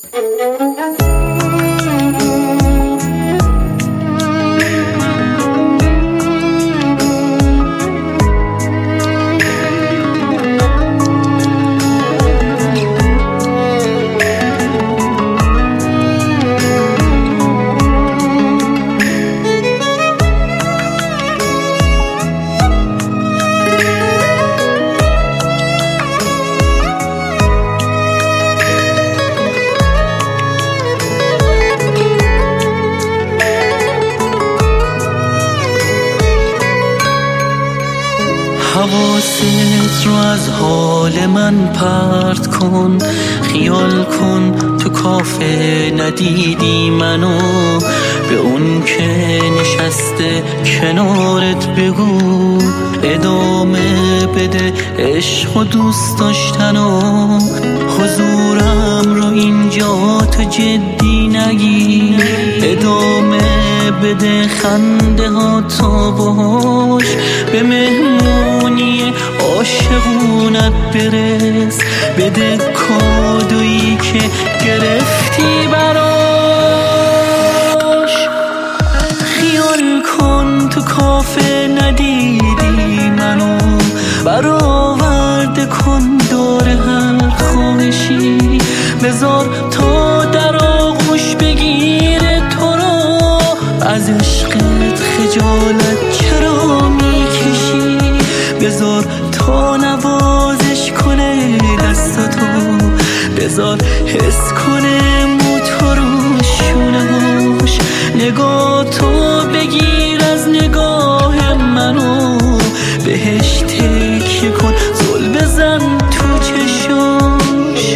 حواست رو از حال من پرت کن، خیال کن تو کافه ندیدی منو، به اون که نشسته کنارت بگو ادامه بده عشق و دوست داشتنو. حضورم رو اینجا تو جدی نگیر، ادامه بده خنده ها تا باش، به مهمونی عاشقونت برس، بده کادویی که گرفتی براش. خیال کن تو کافه ندیدی منو، برآورده کن دور هر خواهشی، بذار تا در آغوش بگیره تو رو، از عشقت خجالت چرا میکشی، بذار تا نوازش کنه دستاتو، بذار حس کنه موتور و شونهاش، نگاه تو بگیر از نگاه منو، بهش تکیه کن زل بزن تو چشاش.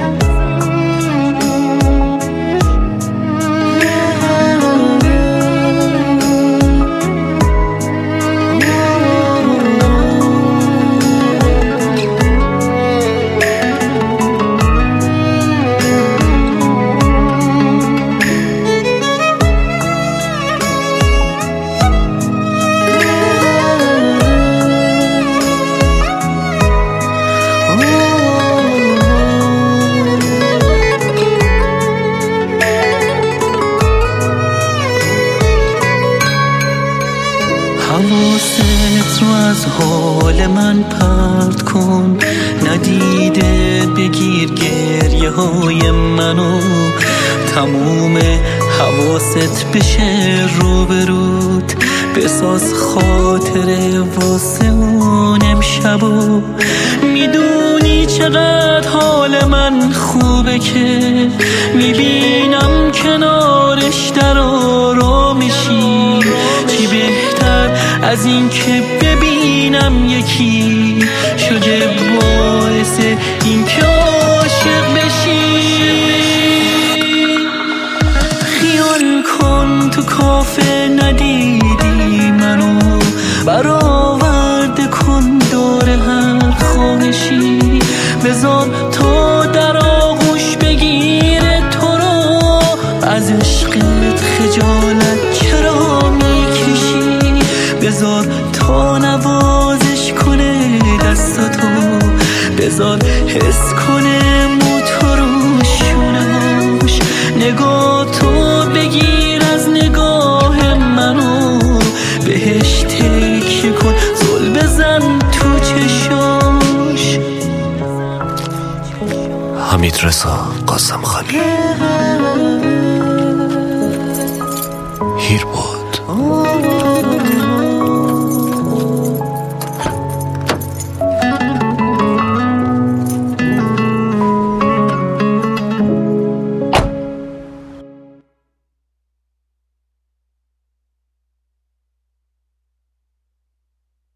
حواست رو از حال من پرت کن، ندیده بگیر گریه های منو، تموم حواست بشه روبروت، بساز خاطره واسه اون امشبو. میدونی چقدر حال من خوبه که میبینم کنارش در آرامشی، چی بهتر از این که ببینم یکی شده باعث این که عاشق بشی. خیال کن تو کافه ندیدی منو، برآورده کن دور هر خواهشی، بذار تا در آغوش بگیره تو رو، از عشقت خجالت چرا میکشی، بذار تا نوازش کنه دستاتو، بذار حس کنه موتور و شونهاش، نگاه تو بگیر از نگاه منو، بهش تکیه کن زل بزن تو چشاش. حمیدرضا قاسمخانی، هیربو.